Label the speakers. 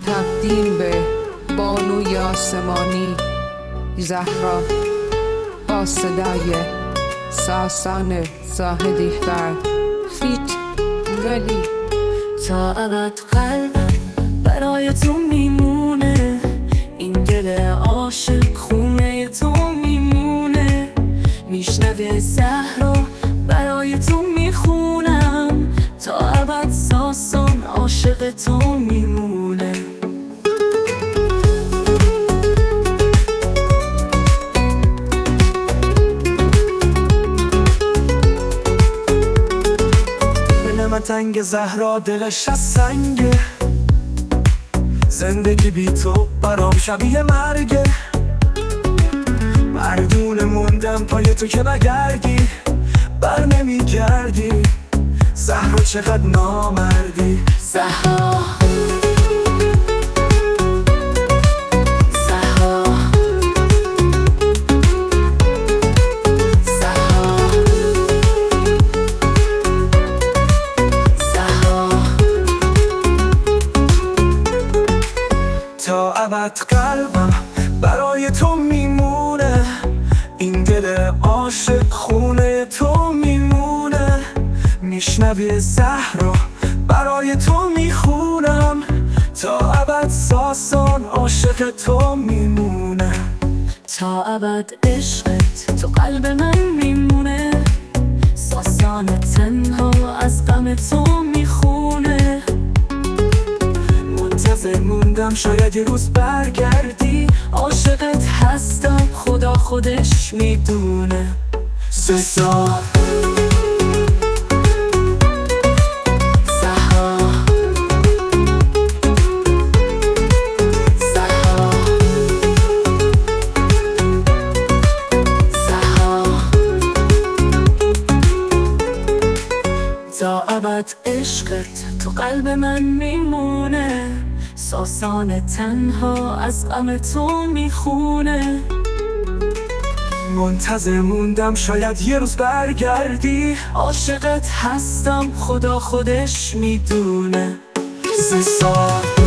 Speaker 1: تقدیم به بانوی آسمانی زهرا با صدای ساسان زاهدی فرد فیت ولی.
Speaker 2: تا ابد قلبم برای تو میمونه، این دل عاشق خونه تو میمونه. میشنوه زهرا برای تو میخونم، تا ابد ساسان عاشق تو میمونه.
Speaker 3: دل من تنگ، زهرا دلش از سنگه، زندگی بی تو برام شبیه مرگه. مردونه موندم پای تو که بگردی، بر نمیگردی. زهرا چقدر نامردی.
Speaker 2: زهرا
Speaker 3: تا ابد قلبم برای تو میمونه، این دل عاشق خونه تو میمونه. میشنوی زهرا برای تو میخونم، تا ابد ساسان عاشق تو میمونه.
Speaker 2: تا ابد عشقت تو قلب من میمونه، ساسان تنها از غم تو میخونه.
Speaker 3: منتظر موندم شاید یه روز برگردی،
Speaker 2: عاشقت هستم خدا خودش میدونه.
Speaker 3: 3 سال
Speaker 2: تا ابد عشقت تو قلب من میمونه، ساسان تنها از غم تو میخونه.
Speaker 3: منتظر موندم شاید یه روز برگردی،
Speaker 2: عاشقت هستم خدا خودش میدونه.
Speaker 3: 3 سال